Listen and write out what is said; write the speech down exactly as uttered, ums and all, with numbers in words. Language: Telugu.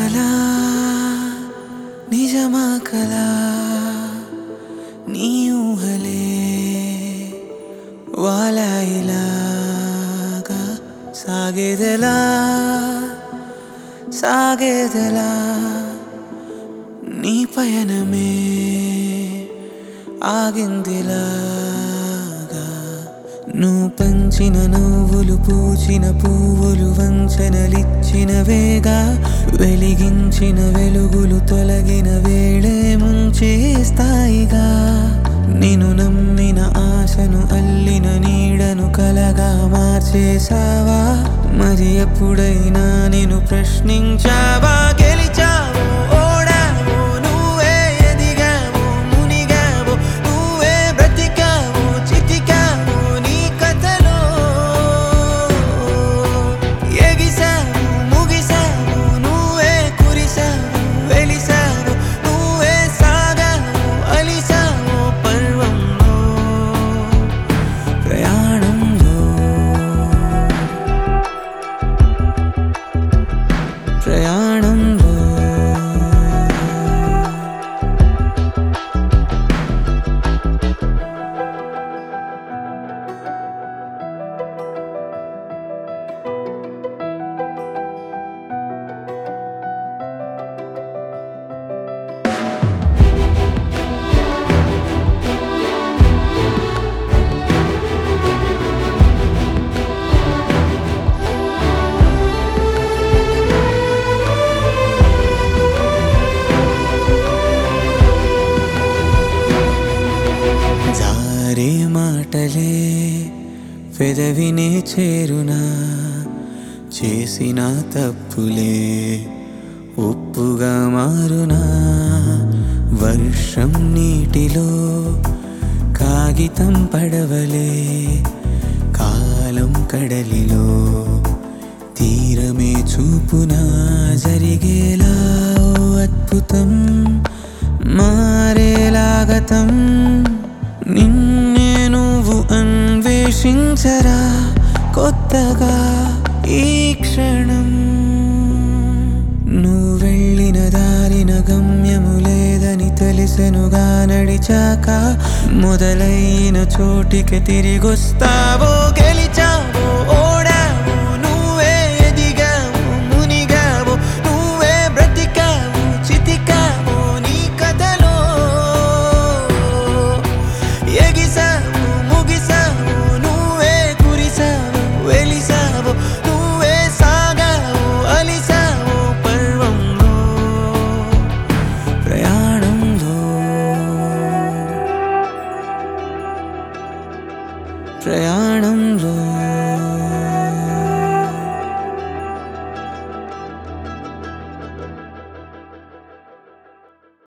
కలా నిజమా కలా నీ ఊహలే వాలాయిలాగా సాగేదెలా సాగేదెలా నీ పయనమే ఆగిందిలాగా నువ్వు పంచిన నవ్వులు పూచిన పువ్వులు వంచనలిచ్చిన వేగా వెలిగించిన వెలుగులు తొలగిన వేళే ముంచేస్తాయిగా నేను నమ్మిన ఆశను అల్లిన నీడను కలగా మార్చేసావా మరి ఎప్పుడైనా నేను ప్రశ్నించావా గెలిచావో ఓడావో నువ్వే ఎదిగావో మునిగావో నువ్వే బ్రతికావో చితికావో నీ కథలో ఎగిసావు ముగిసావు నువ్వే కురిసావు వెలిసావు నువ్వే సాగావు అలిసావు పర్వంలో ప్రయాణంలో ప్రయాణంలో జారే మాటలే పెదవినే చేరునా చేసిన తప్పులే ఒప్పుగా మారునా వర్షం నీటిలో కాగితం పడవలే కాలం కడలిలో తీరమే చూపునా జరిగేలా ఓ అద్భుతం మారేలాగతం నిన్నే నువ్వు అన్వేషించరా కొత్తగా ఈ క్షణం నువ్వు వెళ్ళిన దారిన గమ్యము లేదని తెలిసెనుగా నడిచాక మొదలైన చోటికి తిరిగొస్తావో గెలిచావో ఓడావో నువ్వే ఎదిగావో మునిగావో నువ్వే బ్రతికావో చితికావో నీ కథలో ఎగిసావు ముగిసావు నువ్వే కురిసావు వెలిసావు నువ్వే సాగావు అలిసావు పర్వంలో ప్రయాణంలో ప్రయాణంలో